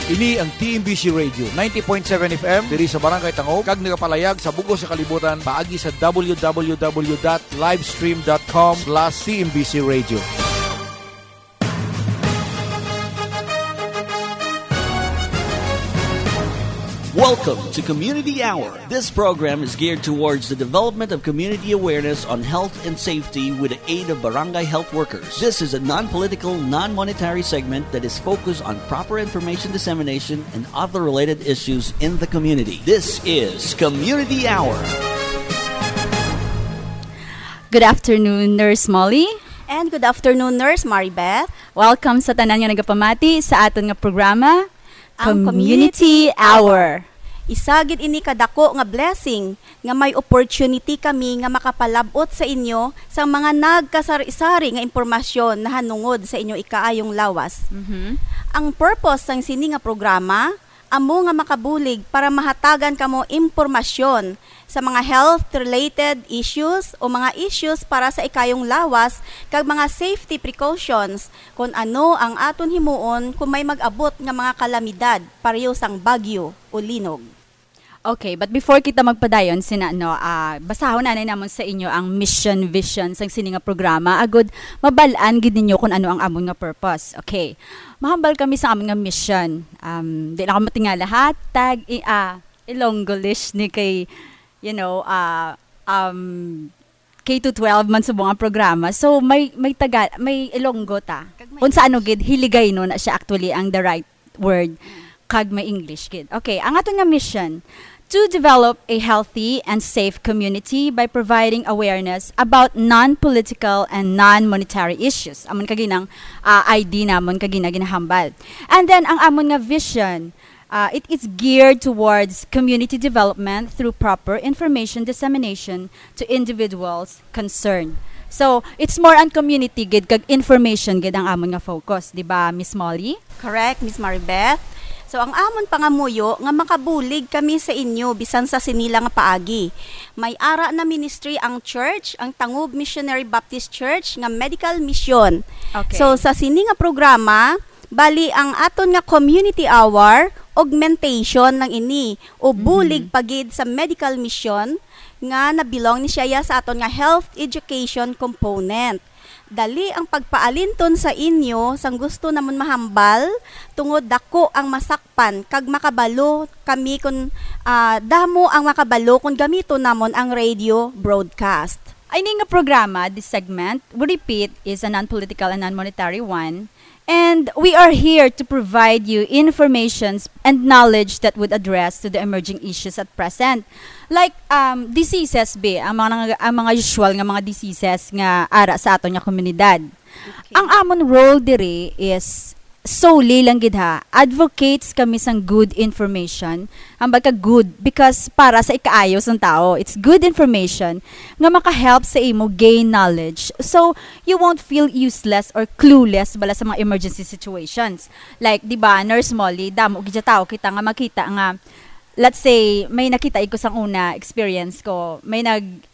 Ini ang TMBC Radio 90.7 FM diri sa Barangay Tangog kag nagapalayag sa bugos sa kalibutan paagi sa www.livestream.com/TMBC Radio. Welcome to Community Hour. This program is geared towards the development of community awareness on health and safety with the aid of barangay health workers. This is a non-political, non-monetary segment that is focused on proper information dissemination and other related issues in the community. This is Community Hour. Good afternoon, Nurse Molly. And good afternoon, Nurse Maribeth. Welcome sa tanan nga nagapamati sa aton nga programa, Ang Community Hour. Isagid ini kadako nga blessing nga may opportunity kami nga makapalabot sa inyo sa mga nagkasari-sari nga impormasyon na hanungod sa inyo ikaayong lawas. Ang purpose sang sini nga programa amo nga makabulig para mahatagan kamo impormasyon sa mga health-related issues o mga issues para sa ikayong lawas kag mga safety precautions kung ano ang aton himuon kung may mag-abot nga mga kalamidad pareho sang bagyo o linog. Okay, but before kita magpadayon basahon na namon sa inyo ang mission vision sang sini nga programa agud mabalaan gid ninyo kung ano ang amon nga purpose. Okay. Mahambal kami sa amon nga mission. Di na ko matingala hatag Ilonggolish ni kay K-12 man subong ang programa. So may Ilonggo ta. Kung sa ano gid hiligay no na siya actually ang the right word kag may English gid. Okay, ang aton nga mission to develop a healthy and safe community by providing awareness about non-political and non-monetary issues. Amon kaginang ID namon kagina ginahambal. And then ang amon nga vision, it is geared towards community development through proper information dissemination to individuals concerned. So, it's more on community gid kag information gid ang amon nga focus, di ba, Miss Molly? Correct, Miss Maribeth. So, ang amon pangamuyo nga makabulig kami sa inyo bisan sa sinila nga paagi. May ara na ministry ang church, ang Tangub Missionary Baptist Church nga medical mission. Okay. So, sa sini nga programa, bali ang aton nga community hour, augmentation lang ini o bulig pagid sa medical mission nga nabilong ni siya sa aton nga health education component. Dali ang pagpaalinton sa inyo sang gusto namon mahambal tungod dako ang masakpan kag makabalo kami kun damo ang makabalo kung gamito namon ang radio broadcast. Ay nga programa, this segment, we repeat, is a non-political and non-monetary one. And we are here to provide you information and knowledge that would address to the emerging issues at present. Like diseases ang mga usual nga mga diseases nga ara sa aton nga komunidad. Okay. Ang amon role diri is solely lang gid advocates kami sang good information. Ang baga good because para sa ikaayo sang tao, it's good information nga maka-help sa imo gain knowledge. So you won't feel useless or clueless bala sa mga emergency situations. Like, di ba, Nurse Molly, damo gid tao kita nga makita nga let's say may nakita ko sang una experience ko, may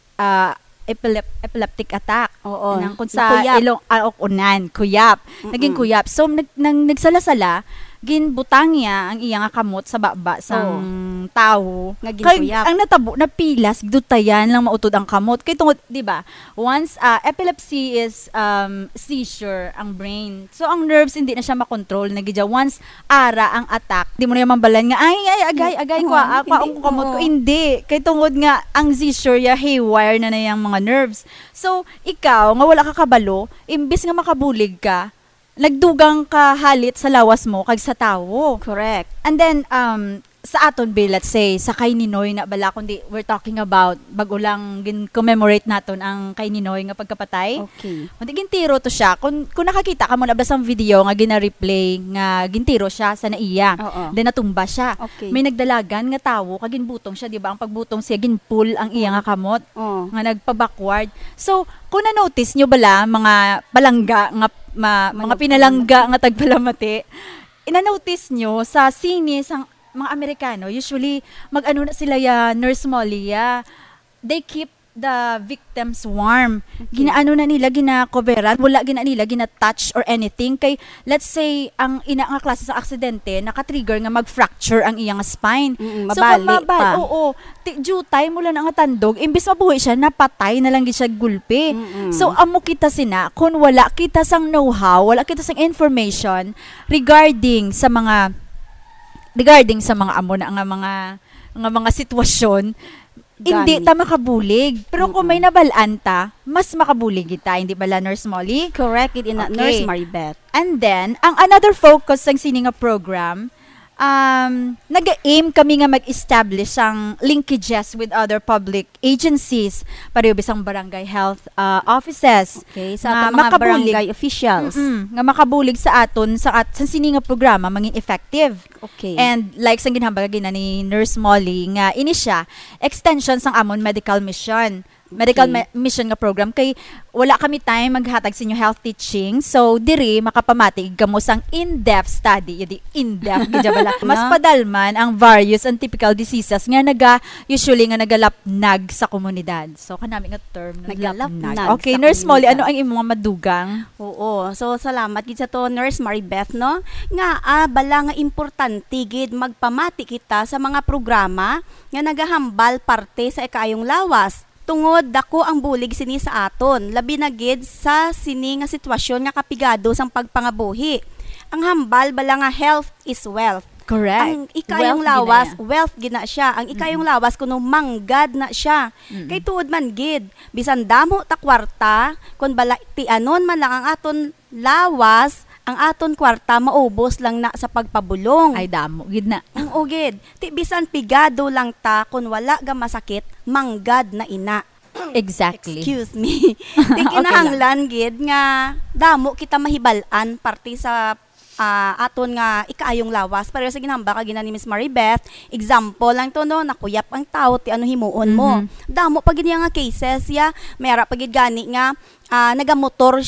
epileptic attack. Oo. Kung sa ilong kuyap. Naging kuyap. So nagsala-sala, ginbutang niya ang iyang kamot sa baba sang tao. Kuyap. Ang natabo na pilas dutayan lang mautod ang kamot. Kay tungod, 'di ba? Once epilepsy is seizure ang brain. So ang nerves hindi na siya makontrol nagidya once ara ang attack. Di mo na mambalan nga agay ko ang kamot ko hindi. Kay tungod nga ang seizure ya haywire na yang mga nerves. So ikaw nga wala ka kabalo, imbis nga makabulig ka, nagdugang ka halit sa lawas mo kag sa tawo. Correct. And then sa aton bill, let's say sa kay Ninoy na bala kundi we're talking about bago lang commemorate naton ang kay Ninoy nga pagkapatay. Okay. Kundi gintiro to siya. Kung nakakita ka mo na sa video nga gina-replay nga gintiro siya sa naiya. Then natumba siya. Okay. May nagdalagan nga tawo kag ginbutong siya, di ba? Ang pagbutong siya ginpull ang iya nga kamot nga nagpa-backward. So kung na-notice nyo bala mga palangga nga mga pinalangga nga tagpalamati, ina-notice nyo sa sine sang mga Amerikano, usually mag-ano na sila Nurse Molly, they keep the victims warm. Ginaano na nila, gina-coveran, wala gina nila, gina-touch or anything. Kay, let's say, ang ina nga klase sa aksidente, naka-trigger nga mag-fracture ang iyang spine. Mabali pa. Oo. Jutay mula na nga tandog, imbis mabuhay siya, napatay na lang siya gulpi. So, amo kita sina, kung wala kita sang know-how, wala kita sang information regarding sa mga amo na nga mga sitwasyon, hindi ta makabulig. Pero kung may nabalaan ta, mas makabulig kita. Hindi bala, Nurse Molly? Correct, it in Okay. Nurse Maribeth. And then, ang another focus ng sini nga program, nag-aim kami nga mag-establish ang linkages with other public agencies, pareho bisang barangay health offices. Okay, sa ato mga barangay officials. Nga makabulig sa aton sa sini nga programa mangin effective. Okay. And like sang ginhambag gina ni Nurse Molly nga ini siya extension sang amon medical mission. Mission nga program kay wala kami time maghatag sa inyo health teaching, so diri makapamatig gamo sang in-depth study, yun in-depth gidya bala. Mas padalman ang various and typical diseases nga usually nga nagalapnag sa komunidad. So kanami nga term nagalapnag. Okay, Nurse Molly, ano ang imong madugang? Oo. So salamat gid sa to Nurse Maribeth, no? Nga bala nga importante gid magpamati kita sa mga programa nga nagahambal parte sa ikaayong lawas. Tungod dako ang bulig sini sa aton, labi na gid sa sini nga sitwasyon nga kapigado sang pagpangabuhi. Ang hambal bala nga health is wealth. Correct. Ang ikayong lawas, wealth gina siya. Ang ikayong lawas kuno manggad na siya. Kay tuod man gid, bisan damo ta kwarta, kun bala ti anon man lang ang aton lawas, ang aton kwarta maubos lang na sa pagpabulong. Ay damo gid na. Ang ugid, ti bisan pigado lang ta kun wala ga masakit, manggad na ina. Exactly. Excuse me. Ti kinahanglan gid nga damo kita mahibalan parte sa aton nga ikaayong lawas. Pero sa ginhamba ka gina ni Miss Maribeth, example lang to, no, nakuyap ang tao ti ano himuon mo. Damo pag nga cases ya, mayara pag gani nga nagamotor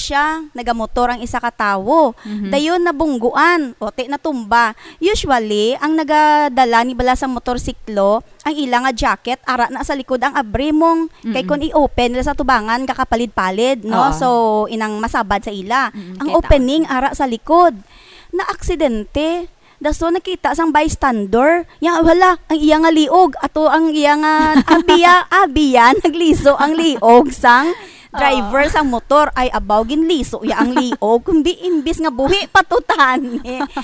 ang isa ka tawo. Dayon nabungguan o ti natumba. Usually ang nagadala ni bala sa motorsiklo ang ilang nga jacket ara na sa likod ang abrimong kay kun i-open nila sa tubangan kakapalid-palid, no. So inang masabad sa ila. Ang opening ara sa likod. Na aksidente. Daso nakita sang bystander, yang wala ang iya nga liog ato ang iya nga abiya nagliso ang liog sang driver sang motor ay abaw ginliso ya ang liog kundi imbis nga buhi patutan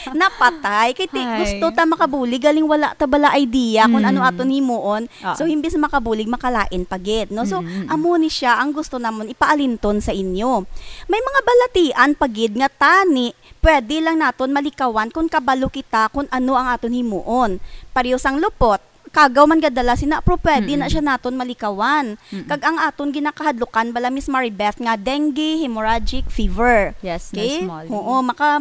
napatay kay gusto ta makabulig galing wala ta bala idea kung ano aton himuon. So imbis makabulig makalain pagid, no. So amo ni siya ang gusto namon ipaalinton sa inyo. May mga balatian pagid nga tani pwede lang naton malikawan kung kabalo kita kung ano ang aton himuon. Pareho sang lupot, kagaw man gadala sina pro pwede na siya naton malikawan. Kag ang aton ginakahadlukan bala Miss Maribeth nga dengue, hemorrhagic fever. Yes, okay? Nurse Molly. Oo,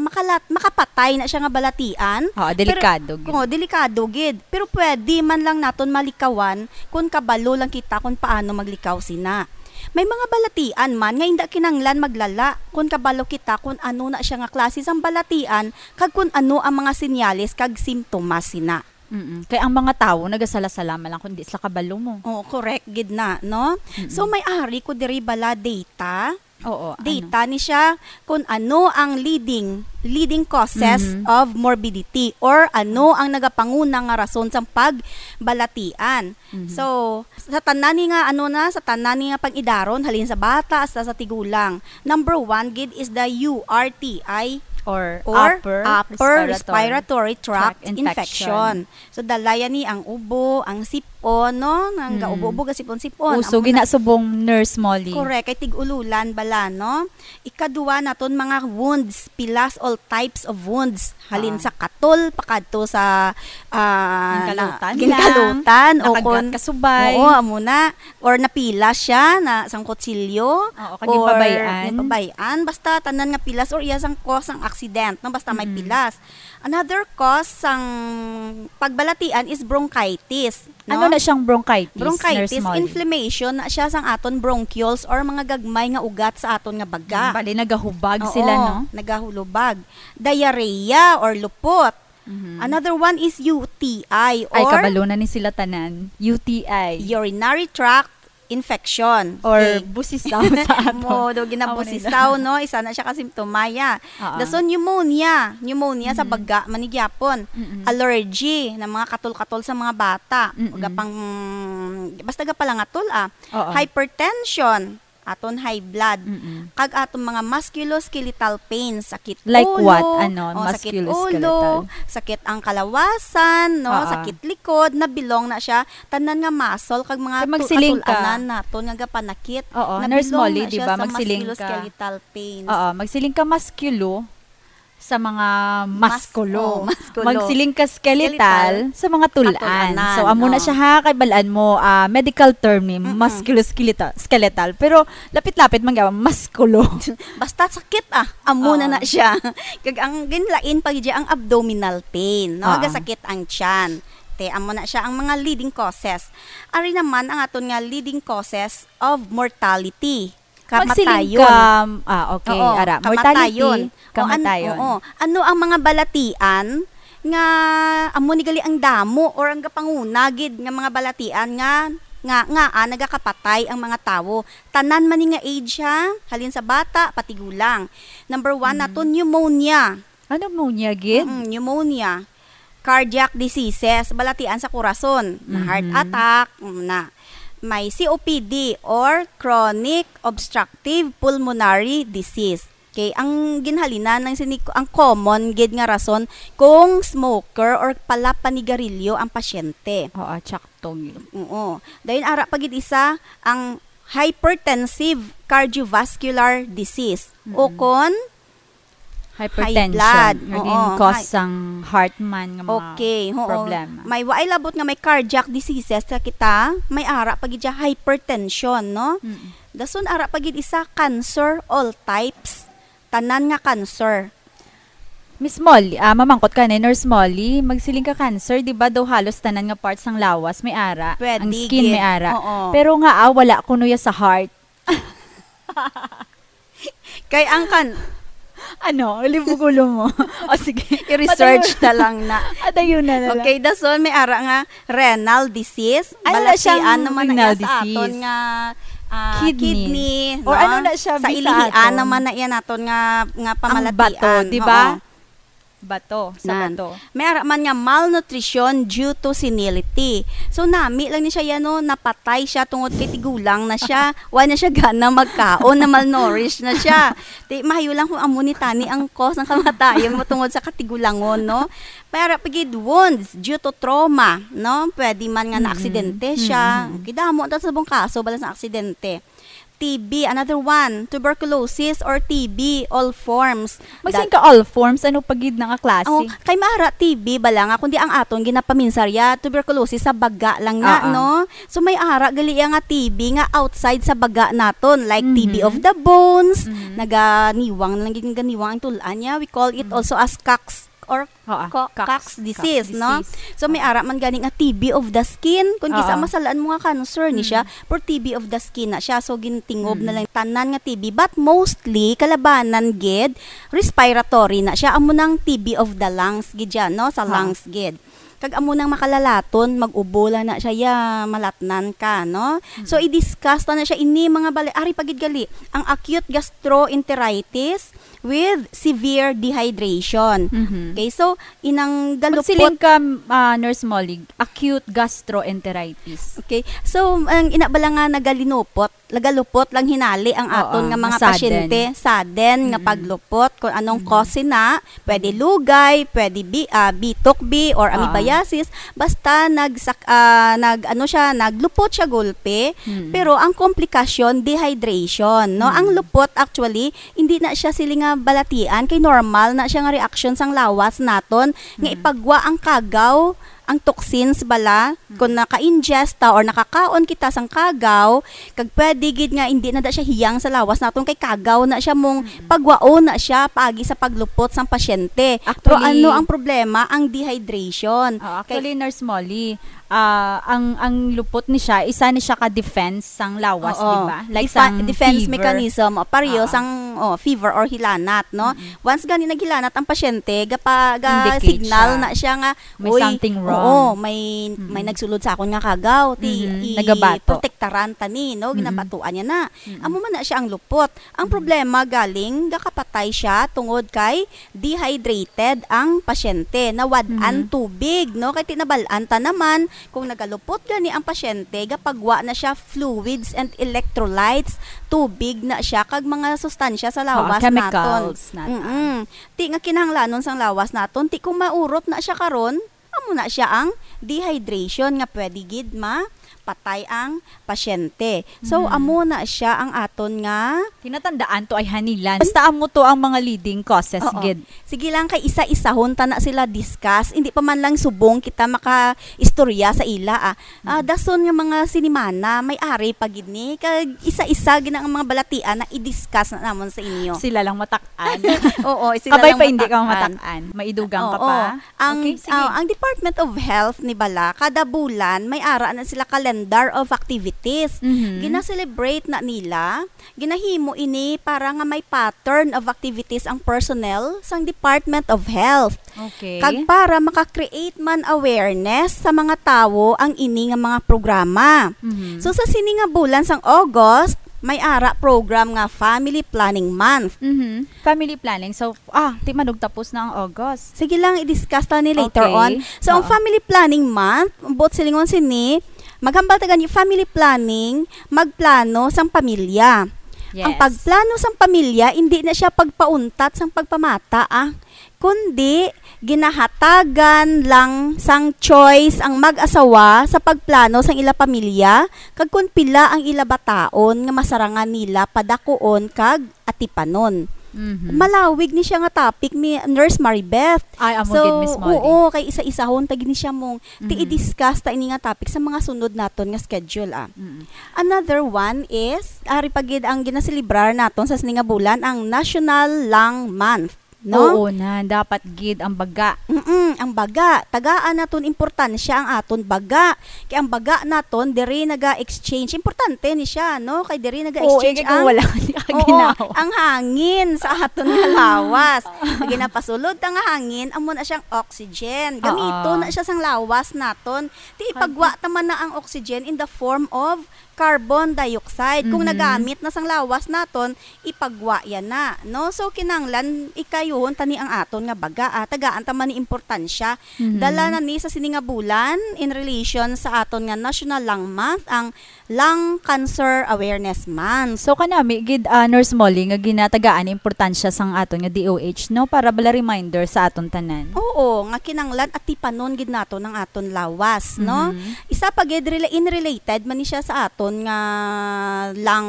makapatay na siya nga balatian. Delikado. Delikado gid. Pero pwede man lang naton malikawan kung kabalo lang kita kung paano maglikaw sina. May mga balatian man nga hindi kinanglan maglala kung kabalo kita kung ano na siya nga klase sang balatian kag kung ano ang mga senyales kag simptomas sina. Kaya ang mga tao nagasala-salama lang kundi sa kabalo mo. Oo, correct gid na, no? So may ari ko diri bala data. Oo, Data ni siya kung ano ang leading causes of morbidity or ano ang nagapangunang nga rason sa pagbalatian. So sa tanan ni nga sa tanan ni nga pag-idaron halin sa bata hasta sa tigulang. Number 1 gid is the URTI or upper respiratory tract infection. So dalayan ni ang ubo, ang sipon, no? Ang gaubo-ubo ga sipon-sipon. Uso ginasubong Nurse Molly. Correct, kay tig-ululan bala, no? Ikaduwa naton mga wounds, pilas, all types of wounds. Halin sa katol, pakadto sa ginkalutan o kon kasubay. Oo, amuna. Or napila siya na sang kutsilyo. Oo, kaging babayan. Basta tanan nga pilas or iya sang cause ng accident, no? Basta may pilas. Another cause sang pagbalatian is bronchitis. No? Ano na siyang bronchitis? Bronchitis, inflammation na siya sang aton bronchioles or mga gagmay nga ugat sa aton nga baga. Bali nagahubag sila, no? Nagahulubag. Diarrhea or lupot. Another one is UTI or ay kabalo na ni sila tanan. UTI. urinary tract infection. Or Okay. busisaw sa ato. Mo do ginabusisaw no, isa na siya kasimptomaya. Dason pneumonia sa baga manigyapon. Allergy na mga katol-katol sa mga bata. Uga pang basta ga pala nga tol Hypertension, aton high blood. Kag aton mga musculoskeletal pains, sakit Like ulo, what? sakit Musculoskeletal? ulo, sakit ang kalawasan, no, sakit likod, nabilong na siya tanan nga muscle kag mga Kaya magsiling ka. katulanan naton nga gapanakit. Oo, Nabilong Nurse Molly, na di siya ba? sa Magsiling ka. musculoskeletal pains. Oo, magsiling ka musculo sa mga musculo. musculo. Magsiling ka skeletal sa mga tulan. Katulanan, So, amo na oo. siya ha, kay balaan mo, medical term ni musculoskeletal. Pero, lapit-lapit man gawa, musculo. Basta sakit amo na siya. Kag ang ginlain pag ang abdominal pain, no? Aga sakit ang tiyan. Amo na siya ang mga leading causes. Ari naman ang aton nga leading causes of mortality. Magsiling Kamatayon. ka, okay, Oo, ara. kamatayon. Kamatayon. Ano ang mga balatian nga amo ni gali ang damo or ang gapangunagid nga mga balatian nga nagakapatay ang mga tawo. Tanan man ni nga age ha, halin sa bata pati gulang. Number 1 nato pneumonia. Ano mo niya, Gid? Pneumonia. Cardiac diseases, balatian sa kurason, na heart attack, na may COPD or chronic obstructive pulmonary disease. Okay, ang ginhalinan ang common gid nga rason kung smoker or pala panigarilyo ang pasyente. Oo, tsakto. Oo. Dahil ara pagid isa ang hypertensive cardiovascular disease o kon Hypertension. blood. Naging Oo, cause sang heart man nga mga okay, problema. May waay labot nga may cardiac diseases sa kita, may ara pagid siya hypertension, no? Dason ara pagid isa cancer all types. Tanan nga cancer. Miss Molly, mamangkot ka na, Nurse Molly, magsiling ka cancer, di ba daw halos tanan nga parts ng lawas may ara, Pwede, ang skin may gid. ara. Oo. Pero nga wala kuno ya sa heart. Kay ang Ano, libugulo mo. O sige, i-research na lang na. Adayon na lang. Okay, dason may ara nga renal disease. Ano na siyang Balatian naman renal na sa aton disease? nga Kidney. no? Or ano na siya, sa bisa ilihian aton? naman na yan aton nga Ang pamalatian. bato, di ba? Oo. Bato, sa Nan. bato. May ara man nga malnutrition due to senility. So nami lang ni siya yan, no, napatay siya tungod kay tigulang na siya. Wa na siya gana magkaon, na malnourished na siya. Di mahayo lang kung amo ni tani ang cause ng kamatayon mo tungod sa katigulangon, no. Para pagid wounds due to trauma, no. Pwede man nga na aksidente siya. Kidamo ta sa bong kaso balas na aksidente. TB, another one, tuberculosis or TB, all forms. Magsiling ka all forms, ano pagid na nga klase? Oh, kay mara TB bala nga kundi ang aton ginapaminsarya tuberculosis sa baga lang na, no? So may ara gali nga TB nga outside sa baga naton like TB of the bones, naganiwang lang gid ganiwang ang tulan niya. We call it also as COX or Cox disease, no? So may ara man ganing nga TB of the skin kun kisa masalaan mo nga cancer ni siya for TB of the skin na siya, so gintingob na lang tanan nga TB, but mostly kalabanan gid respiratory na siya, amo nang TB of the lungs gid yan, no, sa lungs gid. Kag amo nang makalalaton, mag-ubola na siya ya, malatnan ka, no? So i-discuss na siya ini mga ari pagid gali ang acute gastroenteritis with severe dehydration. Okay, so inang galupot. Magsiling ka, Nurse Molly, acute gastroenteritis. Okay, so ang inabala nga nagalupot lang hinali ang aton nga mga sudden. pasyente, sudden nga paglupot kung anong cause na, pwede lugay, pwede bitok B or amoebiasis, basta naglupot siya gulpe, pero ang komplikasyon dehydration, no? Ang lupot actually hindi na siya sili nga balatian, kay normal na siya nga reaction sang lawas naton nga ipagwa ang kagaw, ang toxins bala kung naka-ingest or nakakaon kita sang kagaw, kag pwede gid nga hindi na da siya hiyang sa lawas naton kay kagaw na siya mong pagwaon na siya paagi sa paglupot sang pasyente. Pero ano ang problema? Ang dehydration. Actually, Nurse Molly, ang lupot ni siya, isa ni siya ka-defense sang lawas, di ba? Like sang defense fever. mechanism, pareho sang fever or hilanat, no? Once gani naghilanat ang pasyente, Indicate signal siya. na siya nga, May something wrong. Oo, may nagsulod sa akon nga kagaw Nagabato. protektaran tani no ginabatuan niya na. Amo man na siya ang lupot. Ang problema galing gakapatay siya tungod kay dehydrated ang pasyente, nawadan tubig no kay tinabalan ta naman kung nagalupot gani ang pasyente gapagwa na siya fluids and electrolytes, tubig na siya kag mga sustansya sa lawas chemicals naton. Ti nga kinahanglanon sang lawas naton ti kung maurot na siya karon, amo na siya ang dehydration nga pwede gid patay ang pasyente. So amo na siya ang aton nga tinatandaan to ay hanilan. Basta amo to ang mga leading causes gid. Sige lang kay isa-isahon ta na sila discuss, hindi pa man lang subong kita maka-istorya sa ila dason nga mga sinimana may ari pa gid ni kag isa-isa gid ang mga balatian na i-discuss na namon sa inyo. Sila lang matak-an. Oo, sila Abay lang pa hindi ka matak-an. matak-an. Maidugang ka pa. Ang Okay, sige. ang Department of Health ni bala kada bulan may ara na sila calendar of activities. Gina-celebrate na nila, ginahimo ini para nga may pattern of activities ang personnel sang Department of Health. Okay. Kag para maka-create man awareness sa mga tawo ang ini nga mga programa. So sa sini nga bulan sang August, may ara program nga Family Planning Month. Family planning. So, di manug tapos na ang August. Sige lang, i-discuss ta ni later Okay. on. So, ang Family Planning Month, bot silingon sini, maghambal ta gani family planning, magplano sang pamilya. Yes. Ang pagplano sang pamilya, hindi na siya pagpauntat sang pagpamata, kundi ginahatagan lang sang choice ang mag-asawa sa pagplano sang ila pamilya, kag kun pila ang ila bataon nga masarangan nila padakuon kag atipanon. Malawig ni siya nga topic ni Nurse Maribeth. Ay, amo gid, Miss Molly. Oo, kay isa-isahon tagi ni siya mong i-discuss ta ini nga topic sa mga sunod naton nga schedule. Another one is ari pagid ang ginaselebrar naton sa sininga bulan ang National Lung Month. No? Oo na, dapat gid ang baga. Ang baga, tagaan naton importansya ang aton baga. Kay ang baga naton diri naga-exchange, importante ni siya, no? Kay diri naga-exchange ang wala Oo, ang hangin sa aton nga lawas. Ginapasulod ta nga hangin, amo na siyang oxygen. Gamito na siya sang lawas naton. Ti ipagwa ta man na ang oxygen in the form of carbon dioxide. Kung nagamit na sang lawas naton, ipagwa yan na, no? So kinanglan ikayuhon tani ang aton nga baga, tagaan ta man ni importansya. Dala na ni sa sini nga bulan in relation sa aton nga National Lung Month ang Lung Cancer Awareness Month. So kanami gid Nurse Molly nga ginatagaan importansya sang aton nga DOH, no, para bala reminder sa aton tanan. Oo, nga kinanglan at tipanon gid nato ng aton lawas, no? Isa pa gid in related man ni siya sa aton nga lung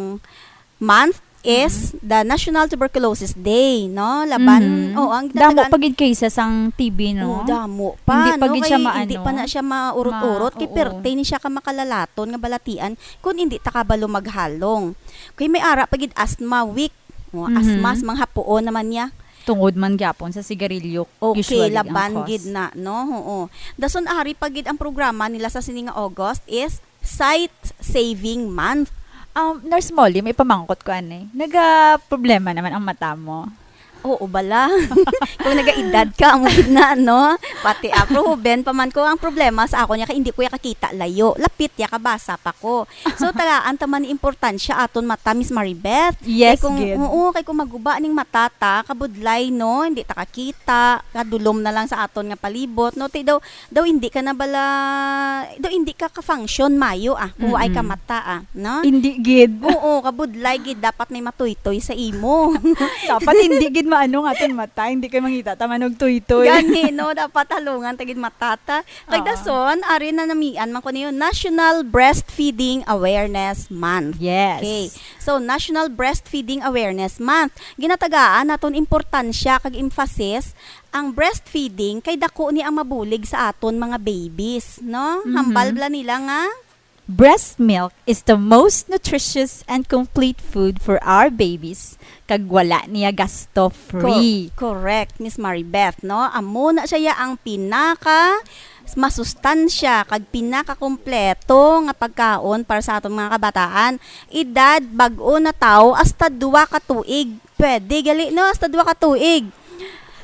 month is the National Tuberculosis Day, no? Laban, ang damo pagid cases ang TB, no? Damo pa, Hindi no? pagid siya maano. Hindi pa na siya maurot-urot, kay perte ni siya ka makalalaton nga balatian kung hindi ta kabalo maghalong. Kay may ara pagid asthma week, asthma mga hapuon naman niya. Tungod man gyapon sa sigarilyo. Okay, usually laban ang gid cause. na, no? Oo. Dason ari pagid ang programa nila sa sining nga August is Sight Saving Month. Nurse Molly, may pamangkot ko ani. Naga-problema naman ang mata mo. Oo, bala. Kung nagaedad ka, amo na, no? Pati ako, Ben, paman ko, ang problema sa ako niya, kaya hindi ko kakita layo. Lapit ya, kabasa pa ko. So, tagaan taman importansya aton mata, Miss Maribeth. Yes, kay kung maguba ning mata ta, kabudlay, no? Hindi ta kakita, kadulom na lang sa aton nga palibot, no? Daw hindi ka na bala, daw hindi ka ka-function mayo, kung ay ka mata, no? Hindi gid. Oo, kabudlay, gid, dapat may matuytoy sa imo. Dapat hindi gid maano nga aton mata, hindi kay mangita ta manog tuytoy. Gani, no, dapat halungan tagid matata. Kay dason ari na namian man ko niyo National Breastfeeding Awareness Month. Yes. Okay. So National Breastfeeding Awareness Month, ginatagaan naton importansya kag emphasis ang breastfeeding kay dako ni ang mabulig sa aton mga babies, no? Hambal bla nila nga breast milk is the most nutritious and complete food for our babies. Kag wala niya gasto free. Correct, Miss Maribeth, no? Amo na siya ang pinaka masustansya kag pinaka kompleto nga pagkaon para sa atong mga kabataan. Edad bag-o na tawo hasta 2 ka tuig. Pwede gali, no? Hasta 2 ka tuig.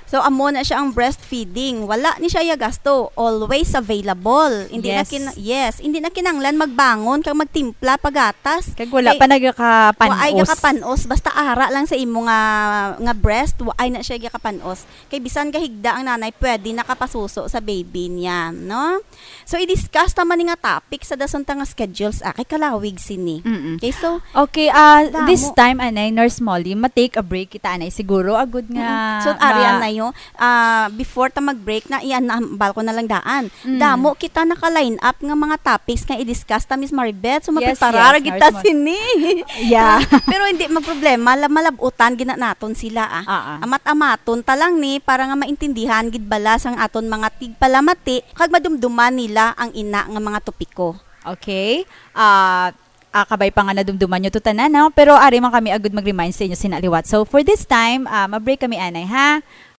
So amo na siya ang breastfeeding. Wala ni siya gasto, always available. Hindi hindi na kinanglan magbangon kag magtimpla pagatas. Kag wala pa nagakapanos. Waay gakapanos basta ara lang sa imo nga breast, waay na siya gakapanos. Kay bisan kahigda ang nanay pwede nakapasuso sa baby niya, no? So i-discuss naman ni nga topic sa dason ta nga schedules kay kalawig sini. Okay, so okay, this time anay Nurse Molly, ma-take a break kita anay siguro agud nga. So arian na yo, before ta mag-break na iyan na ko na lang daan. Damo kita naka-line up nga mga topics nga i-discuss ta Miss Maribeth. So mapreparar kita sini. Yeah. Pero hindi magproblema, malabutan gina naton sila Amat-amaton ta lang ni para nga maintindihan gid bala sang aton mga tigpalamati kag madumduman nila ang ina nga mga topiko. Okay. Kabay pa nga nadumduman nyo to tanan, no? Pero ari man kami agud mag-remind sa inyo sinaliwat. So for this time, ma-break kami anay ha.